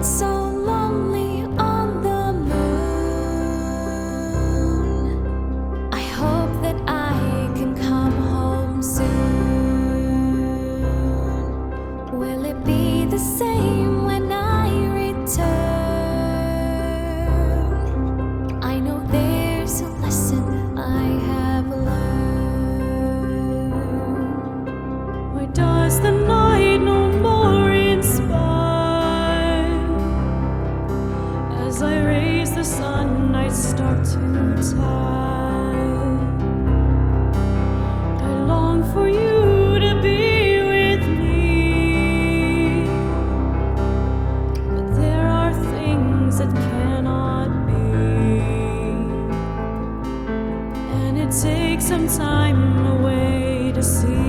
It's so lonely on the moon. I hope that I can come home soon. Will it be the same when I return? I know there's a lesson I have learned. Why does the night no more inspire? As I raise the sun, I start to tire. I long for you to be with me, but there are things that cannot be, and it takes some time away to see.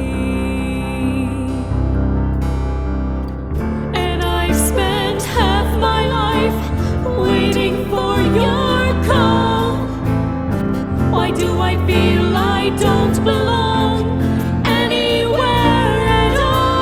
Waiting for your call. Why do I feel I don't belong anywhere at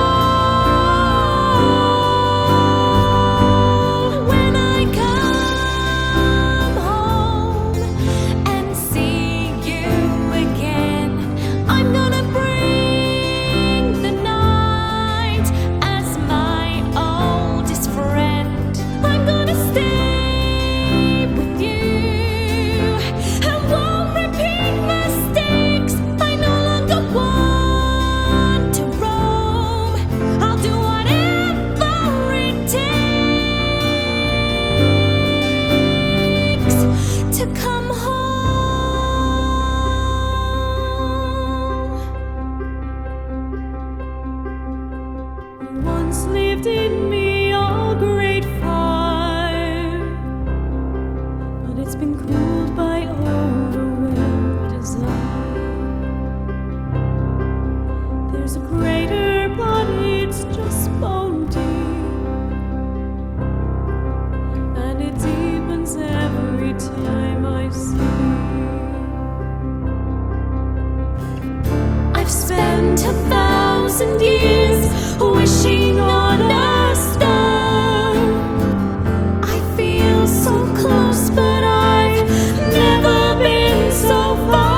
all? When I come home and see you again, I'm gonna bring the night as my oldest friend. I'm gonna stay to come home. Once lived in me a great fire, but it's been cooled by overwhelmed desire. There's a greater, but it's just bone deep, and it deepens every time I see. I've spent 1,000 years wishing on a star. I feel so close, but I've never been so far.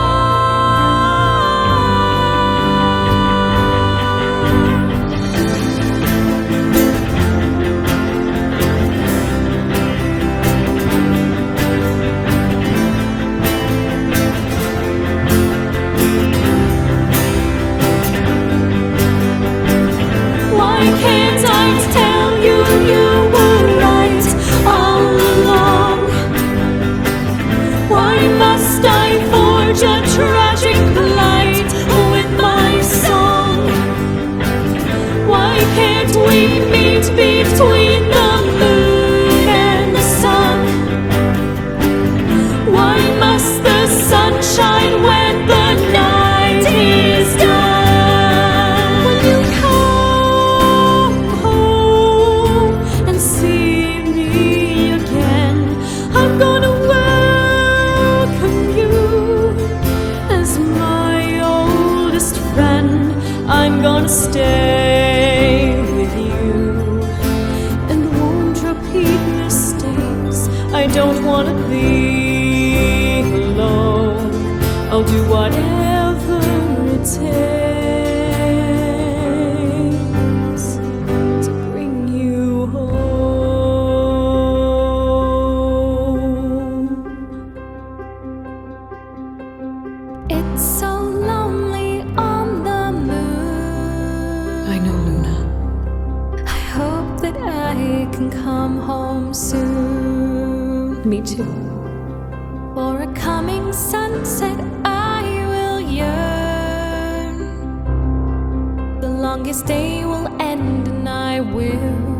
Can't I tell you you were right all along? Why must I forge a tragic plight with my song? Why can't we meet between the moon and the sun? Why must the sun shine when the night is done? When you come and see me again, I'm gonna welcome you as my oldest friend. I'm gonna stay with you and won't repeat mistakes. I don't wanna be alone. I'll do whatever it takes to bring you home. It's so lonely on the moon. I know, Luna. I hope that I can come home soon. Me too. For a coming sunset I will yearn. The longest day will end and I will